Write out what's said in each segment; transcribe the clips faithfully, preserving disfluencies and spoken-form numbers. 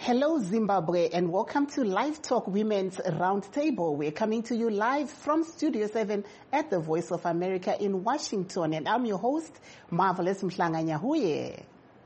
Hello, Zimbabwe, and welcome to Live Talk Women's Roundtable. We're coming to you live from Studio seven at the Voice of America in Washington, and I'm your host, Marvelous Mhlanga-Nyahuye.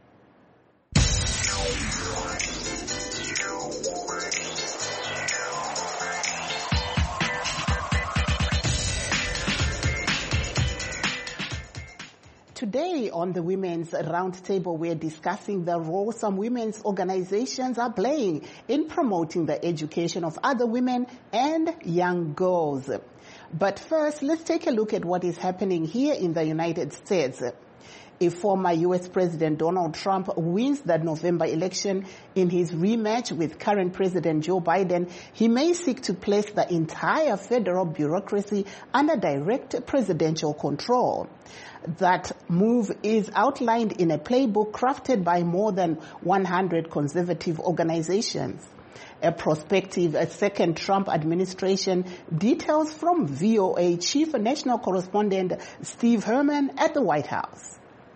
Today on the Women's Roundtable, we're discussing the role some women's organizations are playing in promoting the education of other women and young girls. But first, let's take a look at what is happening here in the United States. If former U S President Donald Trump wins the November election in his rematch with current President Joe Biden, he may seek to place the entire federal bureaucracy under direct presidential control. That move is outlined in a playbook crafted by more than one hundred conservative organizations. A prospective a second Trump administration. Details from V O A Chief National Correspondent Steve Herman at the White House.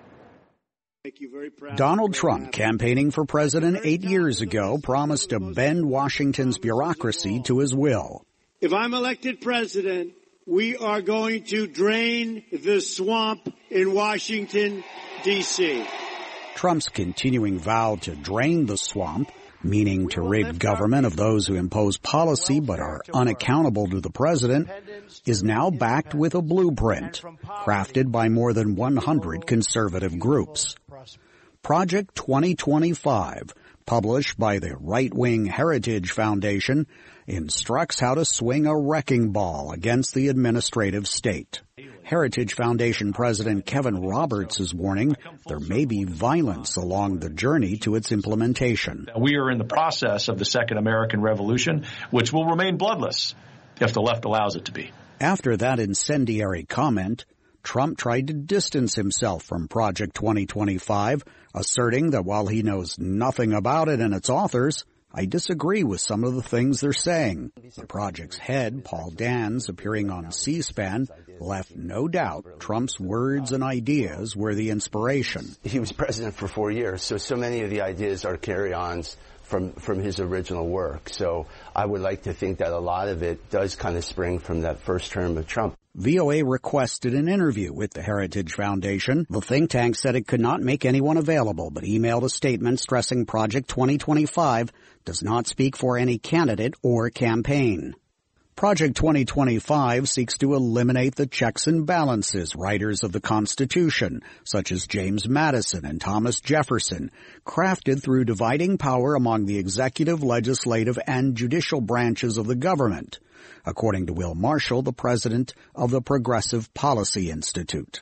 Donald Trump, campaigning for president eight years ago, promised to bend Washington's bureaucracy to his will. If I'm elected president, we are going to drain the swamp in Washington, D C Trump's continuing vow to drain the swamp, meaning to rid government of those who impose policy but are unaccountable to the president, is now backed with a blueprint crafted by more than one hundred conservative groups. Project twenty twenty-five, published by the right-wing Heritage Foundation, instructs how to swing a wrecking ball against the administrative state. Heritage Foundation President Kevin Roberts is warning there may be violence along the journey to its implementation. We are in the process of the Second American Revolution, which will remain bloodless if the left allows it to be. After that incendiary comment, Trump tried to distance himself from Project twenty twenty-five, asserting that while he knows nothing about it and its authors, I disagree with some of the things they're saying. The project's head, Paul Dans, appearing on C-SPAN, left no doubt Trump's words and ideas were the inspiration. He was president for four years, so so many of the ideas are carry-ons from from his original work. So I would like to think that a lot of it does kind of spring from that first term of Trump. V O A requested an interview with the Heritage Foundation. The think tank said it could not make anyone available, but emailed a statement stressing Project twenty twenty-five does not speak for any candidate or campaign. Project twenty twenty-five seeks to eliminate the checks and balances writers of the Constitution, such as James Madison and Thomas Jefferson, crafted through dividing power among the executive, legislative, and judicial branches of the government, according to Will Marshall, the president of the Progressive Policy Institute.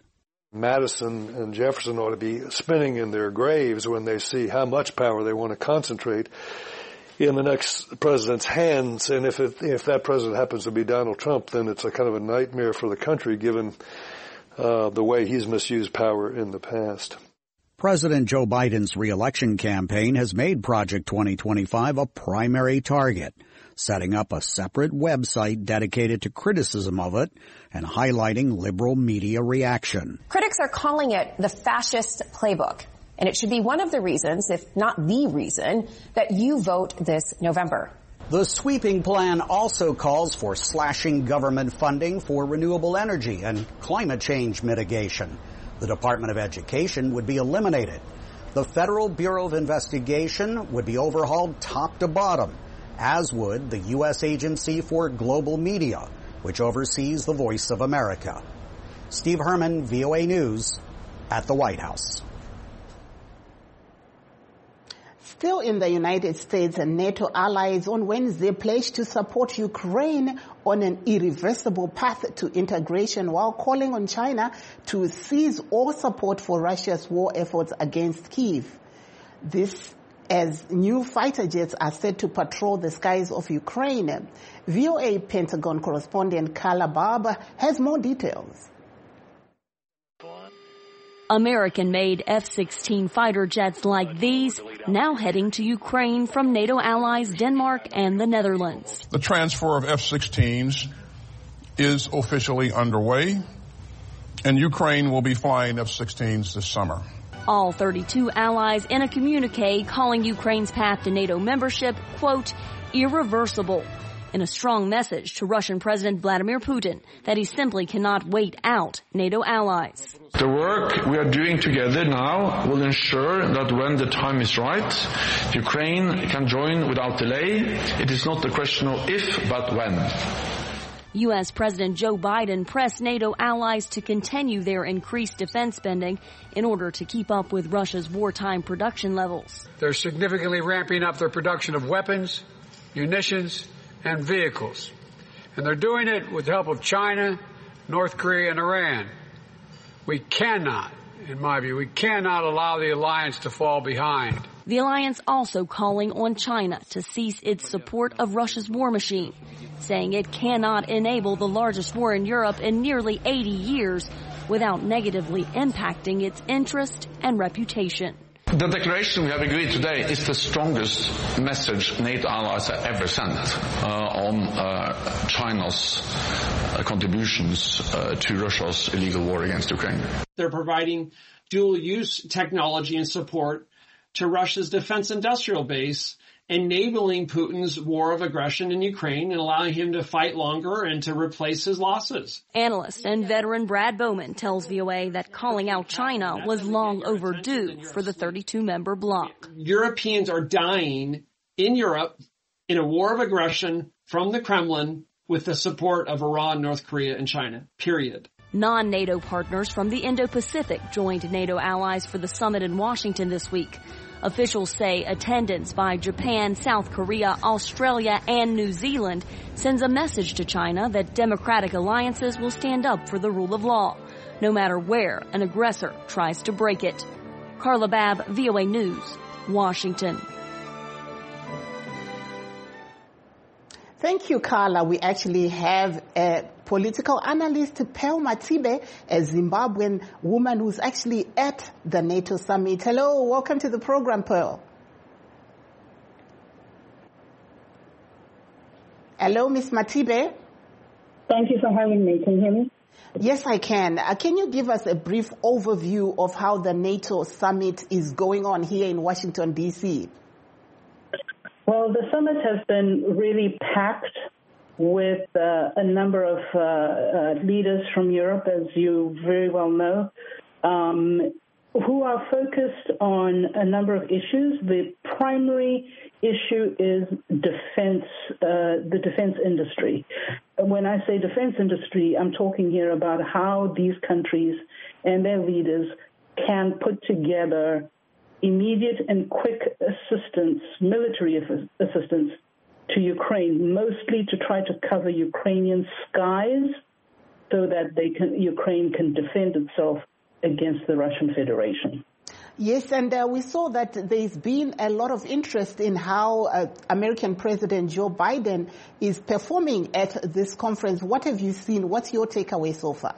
Madison and Jefferson ought to be spinning in their graves when they see how much power they want to concentrate in the next president's hands. And if it, if that president happens to be Donald Trump, then it's a kind of a nightmare for the country, given uh, the way he's misused power in the past. President Joe Biden's re-election campaign has made Project twenty twenty-five a primary target, setting up a separate website dedicated to criticism of it and highlighting liberal media reaction. Critics are calling it the fascist playbook, and it should be one of the reasons, if not the reason, that you vote this November. The sweeping plan also calls for slashing government funding for renewable energy and climate change mitigation. The Department of Education would be eliminated. The Federal Bureau of Investigation would be overhauled top to bottom, as would the U S Agency for Global Media, which oversees the Voice of America. Steve Herman, V O A News, at the White House. Still in the United States, NATO allies on Wednesday pledged to support Ukraine on an irreversible path to integration while calling on China to cease all support for Russia's war efforts against Kyiv. This as new fighter jets are set to patrol the skies of Ukraine. V O A Pentagon correspondent Carla Barber has more details. American-made F sixteen fighter jets like these now heading to Ukraine from NATO allies Denmark and the Netherlands. The transfer of F sixteens is officially underway, and Ukraine will be flying F sixteens this summer. All thirty-two allies in a communique calling Ukraine's path to NATO membership, quote, irreversible, in a strong message to Russian President Vladimir Putin that he simply cannot wait out NATO allies. The work we are doing together now will ensure that when the time is right, Ukraine can join without delay. It is not a question of if, but when. U S. President Joe Biden pressed NATO allies to continue their increased defense spending in order to keep up with Russia's wartime production levels. They're significantly ramping up their production of weapons, munitions, and vehicles. And they're doing it with the help of China, North Korea, and Iran. We cannot, in my view, we cannot allow the alliance to fall behind. The alliance also calling on China to cease its support of Russia's war machine, saying it cannot enable the largest war in Europe in nearly eighty years without negatively impacting its interest and reputation. The declaration we have agreed today is the strongest message NATO allies have ever sent uh, on uh, China's uh, contributions uh, to Russia's illegal war against Ukraine. They're providing dual-use technology and support to Russia's defense industrial base, enabling Putin's war of aggression in Ukraine and allowing him to fight longer and to replace his losses. Analyst and veteran Brad Bowman tells V O A that calling out China was long overdue for the thirty-two member bloc. Europeans are dying in Europe in a war of aggression from the Kremlin with the support of Iran, North Korea, and China, period. Non-NATO partners from the Indo-Pacific joined NATO allies for the summit in Washington this week. Officials say attendance by Japan, South Korea, Australia, and New Zealand sends a message to China that democratic alliances will stand up for the rule of law, no matter where an aggressor tries to break it. Carla Babb, V O A News, Washington. Thank you, Carla. We actually have a political analyst, Pearl Matibe, a Zimbabwean woman who's actually at the NATO summit. Hello, welcome to the program, Pearl. Hello, Miss Matibe. Thank you for having me. Can you hear me? Yes, I can. Uh, can you give us a brief overview of how the NATO summit is going on here in Washington, D C? Well, the summit has been really packed with uh, a number of uh, uh, leaders from Europe, as you very well know, um, who are focused on a number of issues. The primary issue is defense, uh, the defense industry. When I say defense industry, I'm talking here about how these countries and their leaders can put together immediate and quick assistance, military assistance to Ukraine, mostly to try to cover Ukrainian skies so that they can, Ukraine can defend itself against the Russian Federation. Yes, and uh, we saw that there's been a lot of interest in how uh, American President Joe Biden is performing at this conference. What have you seen? What's your takeaway so far?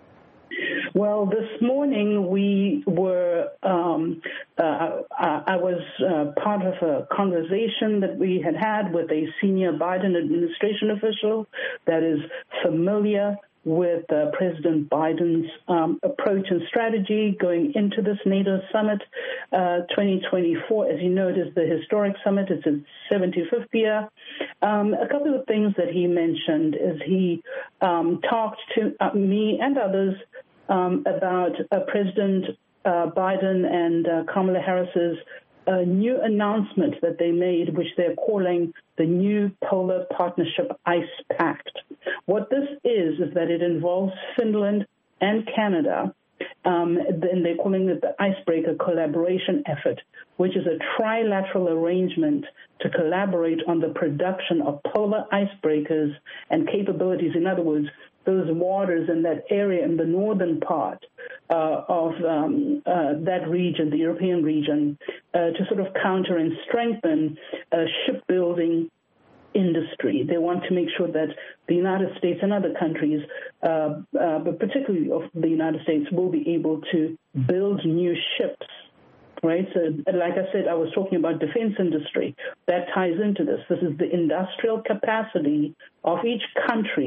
Well, this morning we were, um, uh, I was uh, part of a conversation that we had had with a senior Biden administration official that is familiar with uh, President Biden's um, approach and strategy going into this NATO summit uh, twenty twenty-four. As you know, it is the historic summit. It's its seventy-fifth year. Um, a couple of things that he mentioned is he um, talked to uh, me and others Um, about uh, President uh, Biden and uh, Kamala Harris's uh, new announcement that they made, which they're calling the New Polar Partnership ICE Pact. What this is, is that it involves Finland and Canada, um, and they're calling it the Icebreaker Collaboration Effort, which is a trilateral arrangement to collaborate on the production of polar icebreakers and capabilities. In other words, those waters in that area in the northern part uh, of um, uh, that region, the European region, uh, to sort of counter and strengthen uh, shipbuilding industry. They want to make sure that the United States and other countries, uh, uh, but particularly of the United States, will be able to build new ships. Right. So, like I said, I was talking about defense industry. That ties into this. This is the industrial capacity of each country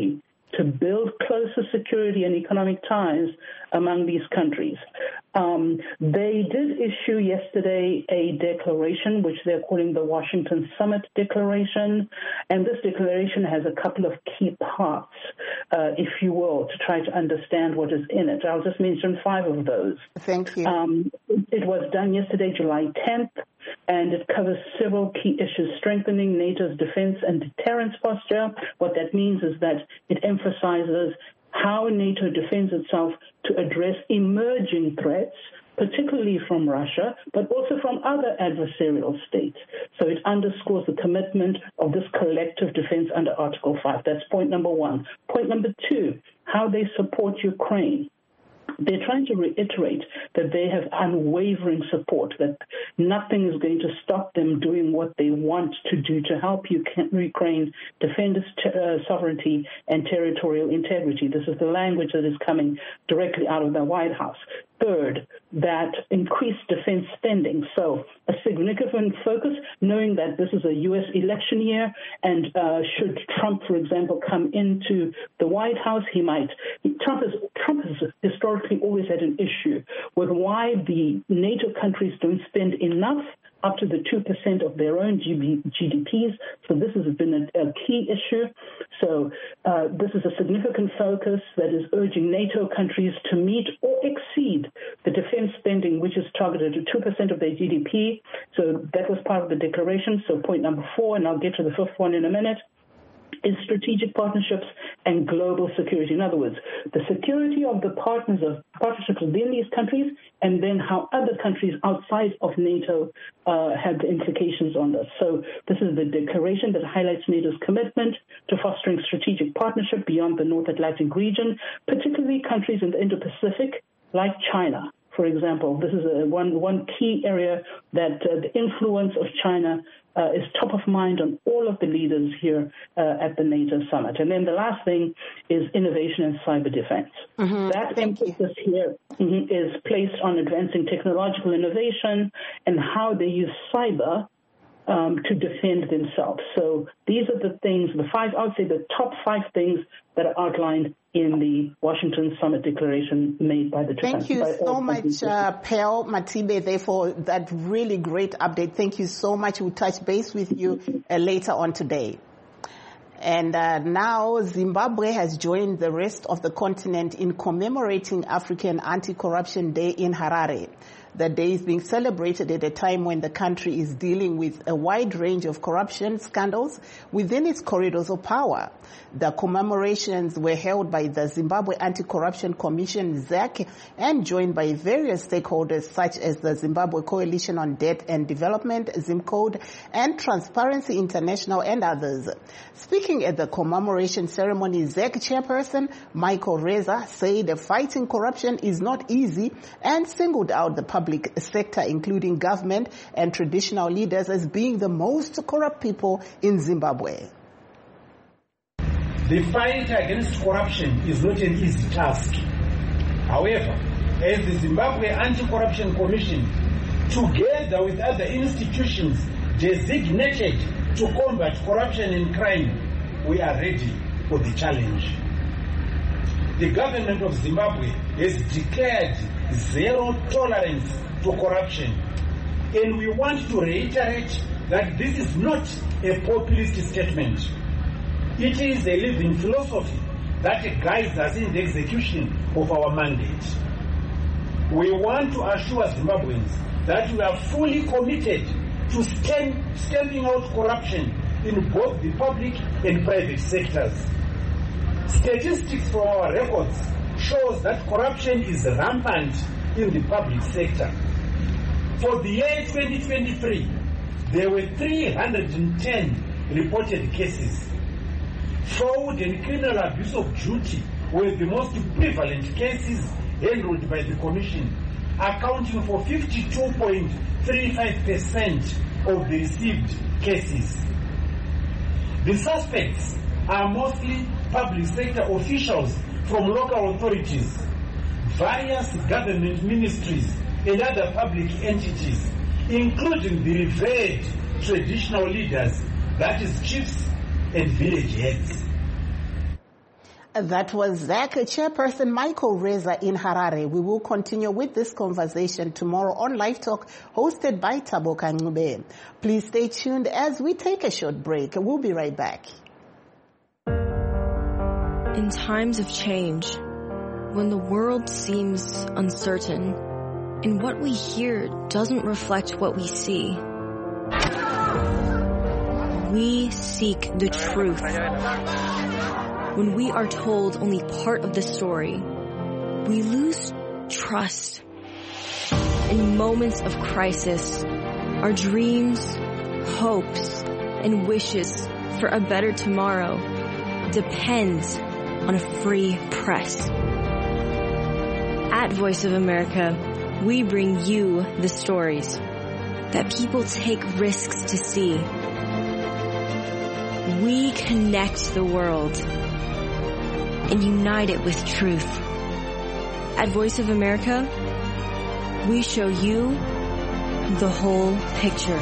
to build closer security and economic ties among these countries. Um, they did issue yesterday a declaration, which they're calling the Washington Summit Declaration, and this declaration has a couple of key parts, uh, if you will, to try to understand what is in it. I'll just mention five of those. Thank you. Um, it was done yesterday, July tenth, and it covers several key issues: strengthening NATO's defense and deterrence posture. What that means is that it emphasizes how NATO defends itself to address emerging threats, particularly from Russia, but also from other adversarial states. So it underscores the commitment of this collective defense under Article five. That's point number one. Point number two, how they support Ukraine. They're trying to reiterate that they have unwavering support, that nothing is going to stop them doing what they want to do to help Ukraine defend its uh, sovereignty and territorial integrity. This is the language that is coming directly out of the White House. Third, that increased defense spending. So a significant focus, knowing that this is a U S election year, and uh, should Trump, for example, come into the White House, he might. Trump has, Trump has historically always had an issue with why the NATO countries don't spend enough, up to the two percent of their own G D Ps. So this has been a, a key issue. So uh, this is a significant focus that is urging NATO countries to meet or exceed the defense spending, which is targeted at two percent of their G D P. So that was part of the declaration. So point number four, and I'll get to the fifth one in a minute, is strategic partnerships and global security. In other words, the security of the partners of partnerships within these countries, and then how other countries outside of NATO uh, have the implications on this. So this is the declaration that highlights NATO's commitment to fostering strategic partnership beyond the North Atlantic region, particularly countries in the Indo-Pacific like China. For example, this is a, one one key area that uh, the influence of China uh, is top of mind on all of the leaders here uh, at the NATO summit. And then the last thing is innovation and cyber defense. Mm-hmm. That emphasis here mm-hmm, is placed on advancing technological innovation and how they use cyber Um, to defend themselves. So these are the things, the five, I would say the top five things that are outlined in the Washington Summit Declaration made by the Thank you so much, uh, Pearl Matibe, there for that really great update. Thank you so much. We'll touch base with you uh, later on today. And uh, now Zimbabwe has joined the rest of the continent in commemorating African Anti-Corruption Day in Harare. The day is being celebrated at a time when the country is dealing with a wide range of corruption scandals within its corridors of power. The commemorations were held by the Zimbabwe Anti-Corruption Commission, Z A C, and joined by various stakeholders such as the Zimbabwe Coalition on Debt and Development, ZIMCODE, and Transparency International, and others. Speaking at the commemoration ceremony, Z A C chairperson Michael Reza said fighting corruption is not easy and singled out the public sector, including government and traditional leaders, as being the most corrupt people in Zimbabwe. The fight against corruption is not an easy task. However, as the Zimbabwe Anti-Corruption Commission, together with other institutions designated to combat corruption and crime, we are ready for the challenge. The government of Zimbabwe has declared zero tolerance to corruption, and we want to reiterate that this is not a populist statement. It is a living philosophy that guides us in the execution of our mandate. We want to assure Zimbabweans that we are fully committed to stamp, stamping out corruption in both the public and private sectors. Statistics from our records shows that corruption is rampant in the public sector. For the year twenty twenty-three, there were three hundred ten reported cases. Fraud and criminal abuse of duty were the most prevalent cases handled by the Commission, accounting for fifty-two point three five percent of the received cases. The suspects are mostly public sector officials from local authorities, various government ministries, and other public entities, including the revered traditional leaders, that is chiefs and village heads. That was Zach, Chairperson Michael Reza in Harare. We will continue with this conversation tomorrow on Live Talk, hosted by Thabo Kangube. Please stay tuned as we take a short break. We'll be right back. In times of change, when the world seems uncertain, and what we hear doesn't reflect what we see, we seek the truth. When we are told only part of the story, we lose trust. In moments of crisis, our dreams, hopes, and wishes for a better tomorrow depends on a free press. At Voice of America, we bring you the stories that people take risks to see. We connect the world and unite it with truth. At Voice of America, we show you the whole picture.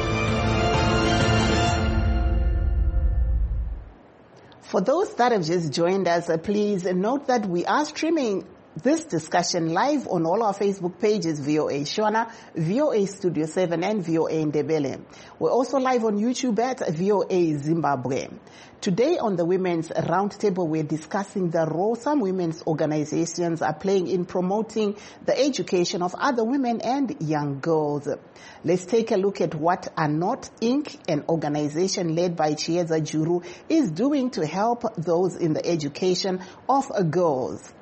For those that have just joined us, please note that we are streaming this discussion live on all our Facebook pages, V O A Shona, V O A Studio seven, and V O A Ndebele. We're also live on YouTube at V O A Zimbabwe. Today on the Women's Roundtable, we're discussing the role some women's organizations are playing in promoting the education of other women and young girls. Let's take a look at what Anot Incorporated, an organization led by Chieza Juru, is doing to help those in the education of girls.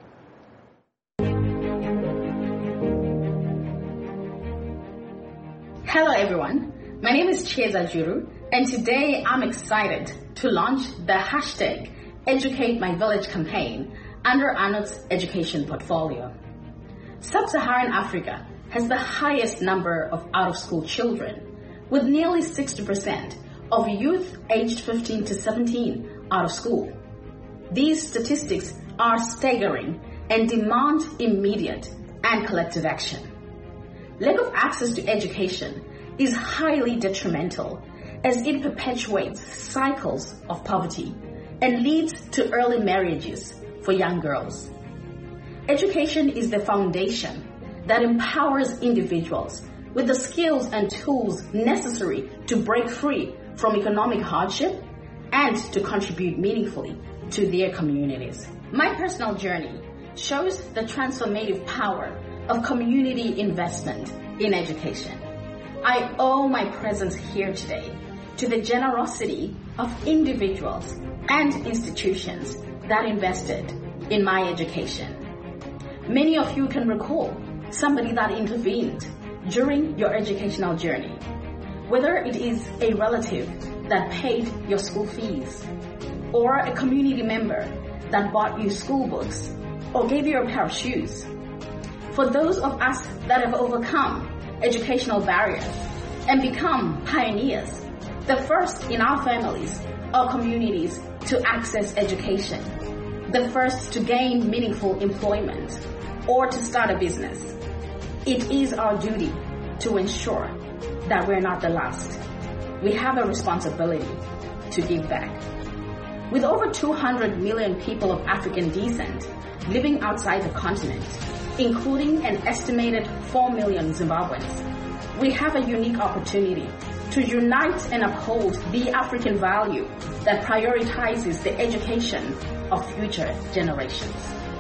Hello everyone, my name is Chieza Juru, and today I'm excited to launch the hashtag Educate My Village campaign under Anot's education portfolio. Sub-Saharan Africa has the highest number of out-of-school children, with nearly sixty percent of youth aged fifteen to seventeen out of school. These statistics are staggering and demand immediate and collective action. Lack of access to education is highly detrimental as it perpetuates cycles of poverty and leads to early marriages for young girls. Education is the foundation that empowers individuals with the skills and tools necessary to break free from economic hardship and to contribute meaningfully to their communities. My personal journey shows the transformative power of community investment in education. I owe my presence here today to the generosity of individuals and institutions that invested in my education. Many of you can recall somebody that intervened during your educational journey, whether it is a relative that paid your school fees, or a community member that bought you school books or gave you a pair of shoes. For those of us that have overcome educational barriers and become pioneers, the first in our families or communities to access education, the first to gain meaningful employment or to start a business, it is our duty to ensure that we're not the last. We have a responsibility to give back. With over two hundred million people of African descent living outside the continent, including an estimated four million Zimbabweans, we have a unique opportunity to unite and uphold the African value that prioritizes the education of future generations.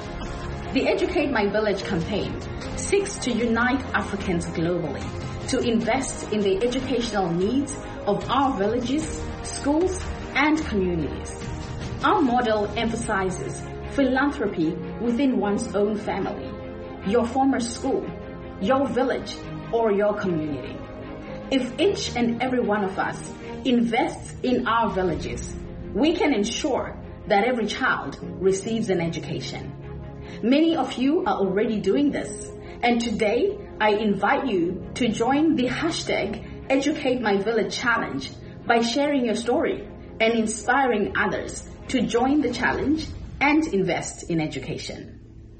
The Educate My Village campaign seeks to unite Africans globally to invest in the educational needs of our villages, schools, and communities. Our model emphasizes philanthropy within one's own family, your former school, your village, or your community. If each and every one of us invests in our villages, we can ensure that every child receives an education. Many of you are already doing this, and today I invite you to join the hashtag Educate My Village Challenge by sharing your story and inspiring others to join the challenge and invest in education.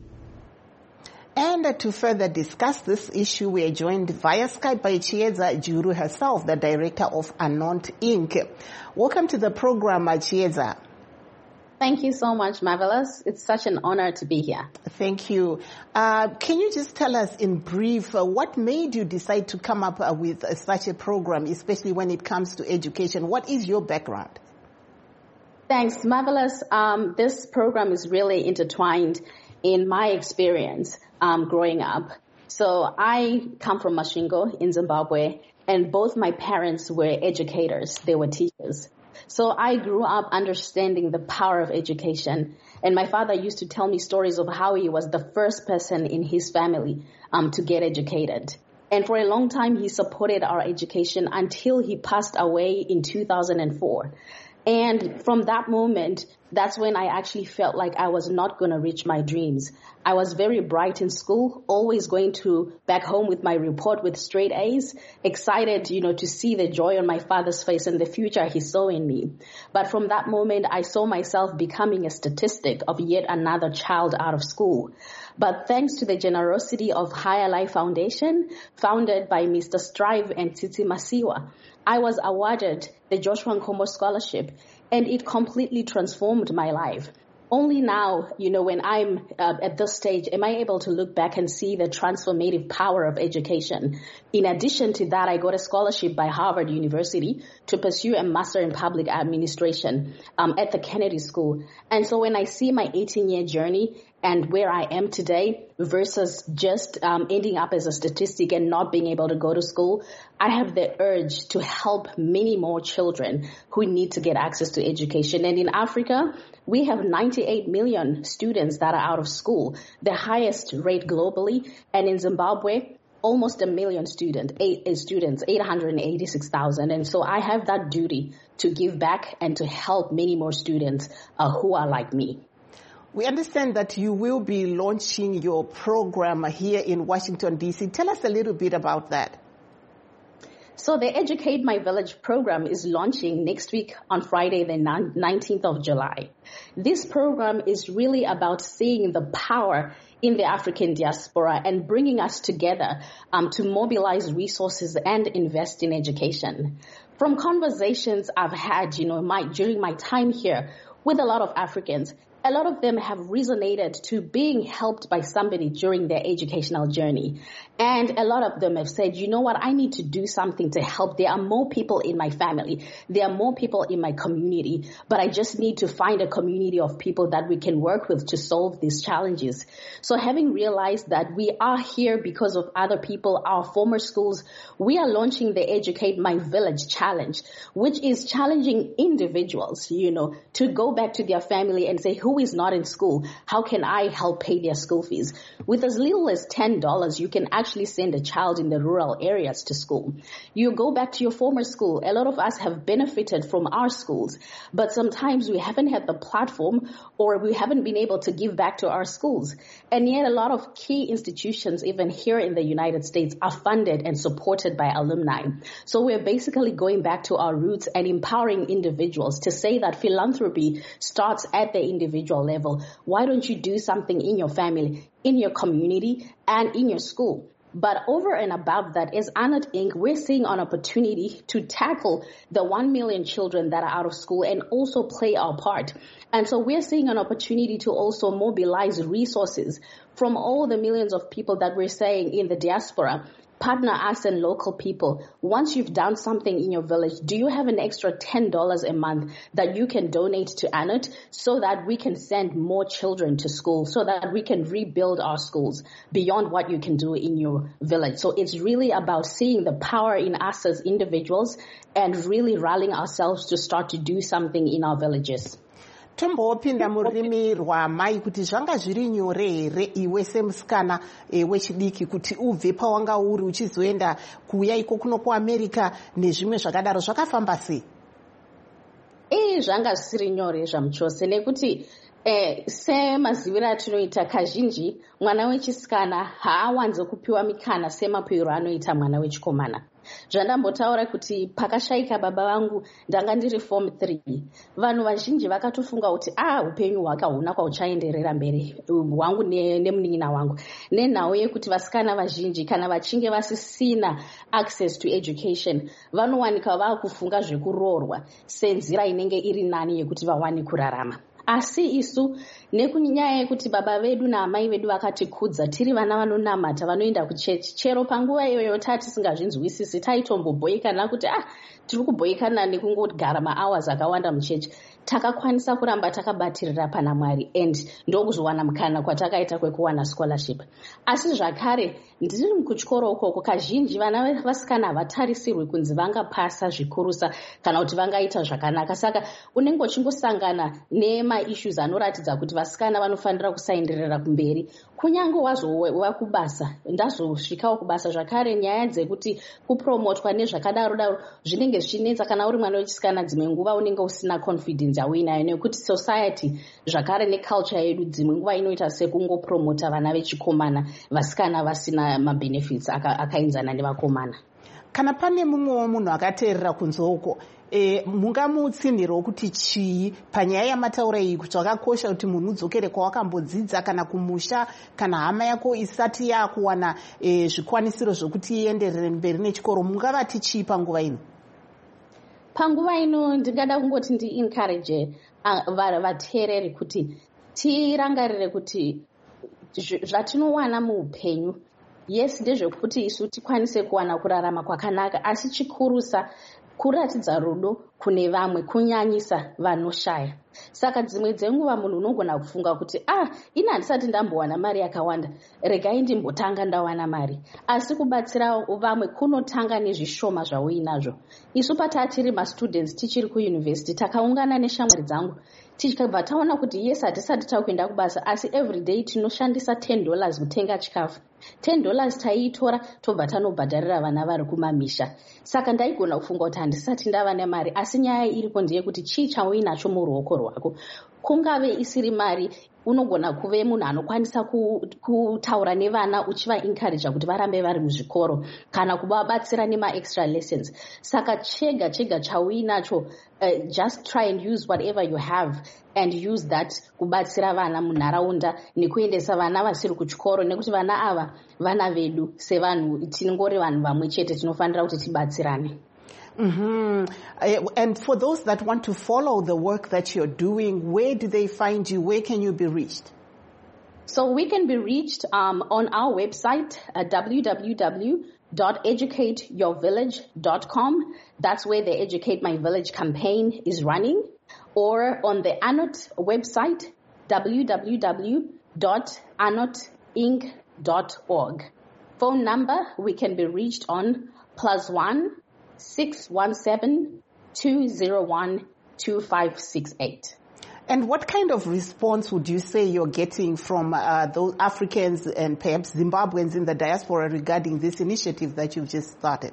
And to further discuss this issue, we are joined via Skype by Chieza Juru herself, the director of Anot Incorporated. Welcome to the program, Chieza. Thank you so much, Marvelous. It's such an honor to be here. Thank you. Uh, can you just tell us in brief uh, what made you decide to come up uh, with uh, such a program, especially when it comes to education? What is your background? Thanks, Marvelous. Um, this program is really intertwined in my experience um, growing up. So I come from Masvingo in Zimbabwe, and both my parents were educators. They were teachers. So I grew up understanding the power of education. And my father used to tell me stories of how he was the first person in his family um, to get educated. And for a long time, he supported our education until he passed away in two thousand four. And from that moment, that's when I actually felt like I was not going to reach my dreams. I was very bright in school, always going to back home with my report with straight A's, excited, you know, to see the joy on my father's face and the future he saw in me. But from that moment, I saw myself becoming a statistic of yet another child out of school. But thanks to the generosity of Higher Life Foundation, founded by Mister Strive and Tsitsi Masiwa, I was awarded the Joshua Nkomo Scholarship, and it completely transformed my life. Only now, you know, when I'm uh, at this stage, am I able to look back and see the transformative power of education. In addition to that, I got a scholarship by Harvard University to pursue a Master in Public Administration um, at the Kennedy School. And so when I see my eighteen-year journey and where I am today versus just um, ending up as a statistic and not being able to go to school, I have the urge to help many more children who need to get access to education. And in Africa, we have ninety-eight million students that are out of school, the highest rate globally. And in Zimbabwe, almost a million student, eight, students, eight hundred eighty-six thousand. And so I have that duty to give back and to help many more students uh, who are like me. We understand that you will be launching your program here in Washington, D C. Tell us a little bit about that. So the Educate My Village program is launching next week on Friday, the nineteenth of July. This program is really about seeing the power in the African diaspora and bringing us together um, to mobilize resources and invest in education. From conversations I've had, you know, my, during my time here with a lot of Africans, a lot of them have resonated to being helped by somebody during their educational journey. And a lot of them have said, you know what, I need to do something to help. There are more people in my family. There are more people in my community, but I just need to find a community of people that we can work with to solve these challenges. So having realized that we are here because of other people, our former schools, we are launching the Educate My Village Challenge, which is challenging individuals, you know, to go back to their family and say, who is not in school? How can I help pay their school fees? With as little as ten dollars, you can actually send a child in the rural areas to school. You go back to your former school. A lot of us have benefited from our schools, but sometimes we haven't had the platform or we haven't been able to give back to our schools. And yet a lot of key institutions, even here in the United States, are funded and supported by alumni. So we're basically going back to our roots and empowering individuals to say that philanthropy starts at the individual level. Why don't you do something in your family, in your community, and in your school? But over and above that, as Anut Incorporated, we're seeing an opportunity to tackle the one million children that are out of school and also play our part. And so we're seeing an opportunity to also mobilize resources from all the millions of people that we're saying in the diaspora. Partner us and local people. Once you've done something in your village, do you have an extra ten dollars a month that you can donate to Anut so that we can send more children to school, so that we can rebuild our schools beyond what you can do in your village? So it's really about seeing the power in us as individuals and really rallying ourselves to start to do something in our villages. Tombopinda murimi rwamai kuti zvanga zviri nyore here iwe semusikana e, wechidiki kuti ubve pawanga uri uchizoenda kuuya iko kuno kuAmerica nezvimwe zvakadaro zvakafamba sei? Eh zvanga zvisiri nyore zvamuchose nekuti eh semazivira atinoita kazhinji mwana wechisikana haawanze kupiwa mikana semapiro anoita mwana wechikomana. Zvandambotaura kuti pakashaika baba vangu ndanga ndiri form three. Vanhu vazhinji vakatofunga kuti ah upenyu hwaka huna kwauchaenderera mberi wangu nemunin'ina wangu. Nenhau yekuti vasikana vazhinji kana vachinge vasisina access to education vanowanika vakufunga zvekuroorwa senzira inenge iri nani yekuti vawane kurarama. asi isu nekunyaya yekuti baba vedu naamai vedu vakatikudza tiri vana vanonamata vanoenda kuchechi, chero panguva iyoyo tatisingazvinzwisisi taitomboboikana kuti ah tiri kuboikana nekungogara mahours akawanda muchechi, takakwanisa kuramba takabatirira pana Mwari and ndokuzowana mukana kwatakaita kwekuwana scholarship. Asi zvakare ndiri kuchikoro ukoko kazhinji vana vasikana havatarisirwi kunzi vangapasa zvikurusa kana kuti vangaita zvakanaka, saka unenge uchingosangana nemaissues anoratidza kuti vasikana vanofanira kusaenderera kumberi kunyange wazova kubasa. Ndazosvikawo kubasa zvakare nyaya dzekuti kupromotwa nezvakadaro daro zvinenge zvichinetsa kana uri mwana wechisikana, dzimwe nguva unenge usina confidence yauinayo nekuti society zvakare neculture yedu dzimwe nguva inoita sekungopromota vana vechikomana, vasikana vasina mabenefits akaenzana nevakomana. Kana pane mumwewo munhu akateerera kunze uko, E, mungamutsinhirawo kuti chii panyaya yamataura iyi kuti zvakakosha kuti munhu udzokere kwawakambodzidza kana kumusha kana hama yako isati yakuwana e, zvikwanisiro zvokuti ienderere mberi nechikoro, mungavati chii panguva ino? Panguva ino ndingada kungoti ndi-encourage uh, vateereri kuti tirangarire kuti zvatinowana muupenyu, yes ndezvekuti isu tikwanise kuwana kurarama kwakanaka, asi chikurusa kuratidza rudo kune vamwe, kunyanyisa vanoshaya. Saka dzimwe dzenguva munhu unogona kufunga kuti ah ina handisati ndambowana mari yakawanda, regai ndimbotanga ndawana mari. Asi kubatsira vamwe kunotanga nezvishoma zvauinazvo. Isu patatiri mastudents tichiri kuuniversity takaungana neshamwari dzangu tikabva taona kuti yes hatisati takuenda kubasa, asi everyday tinoshandisa ten dollars kutenga chikafu. ten dollars taiitora tobva tanobhadharira vana vari kumamisha. Saka ndaigona kufunga kuti handisati ndava nemari, asi nyaya iripo ndeyekuti chii chauinacho muruoko rwako. Kungave isiri mari, unogona kuve munhu anokwanisa kutaura nevana uchiva-encourage kuti varambe vari muzvikoro kana kuvabatsira nema-extra lessons. Saka chega chega chauinacho, uh, just try and use whatever you have and use that kubatsira vana munharaunda nekuendesa vana vasiri kuchikoro, nekuti vana ava vana vedu sevanhu, tingori vanhu vamwe chete, tinofanira kuti tibatsirane. Mm-hmm. Uh, and for those that want to follow the work that you're doing, where do they find you? Where can you be reached? So we can be reached um, on our website, uh, w w w dot educate your village dot com. That's where the Educate My Village campaign is running. Or on the A N O T website, w w w dot a n o t inc dot org. Phone number we can be reached on plus one six one seven two zero one two five six eight. And what kind of response would you say you're getting from uh, those Africans and perhaps Zimbabweans in the diaspora regarding this initiative that you've just started?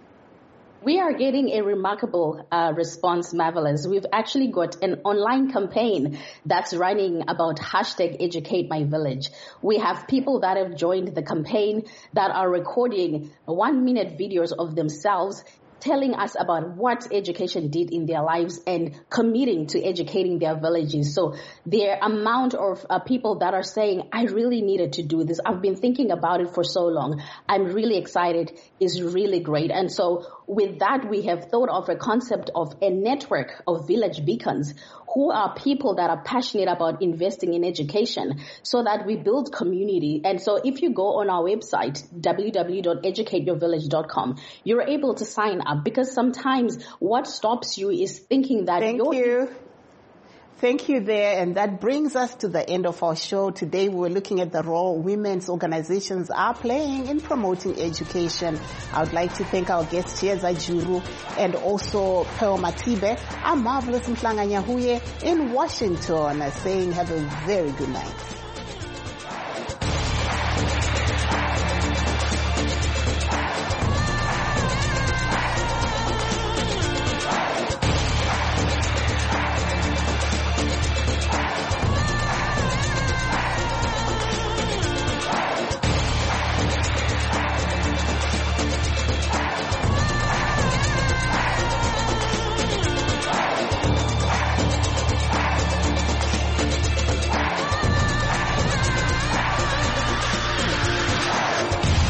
We are getting a remarkable uh, response, Marvelous. We've actually got an online campaign that's running about hashtag Educate My Village. We have people that have joined the campaign that are recording one-minute videos of themselves telling us about what education did in their lives and committing to educating their villages. So the amount of uh, people that are saying, I really needed to do this. I've been thinking about it for so long. I'm really excited is really great. And so with that, we have thought of a concept of a network of village beacons who are people that are passionate about investing in education so that we build community. And so if you go on our website, w w w dot educate your village dot com, you're able to sign up because sometimes what stops you is thinking that Thank you're... you. Thank you there. And that brings us to the end of our show. Today we were looking at the role women's organizations are playing in promoting education. I would like to thank our guest Chieza Juru and also Pearl Matibe. I'm Marvelous Mhlanga Nyahuye in Washington saying have a very good night.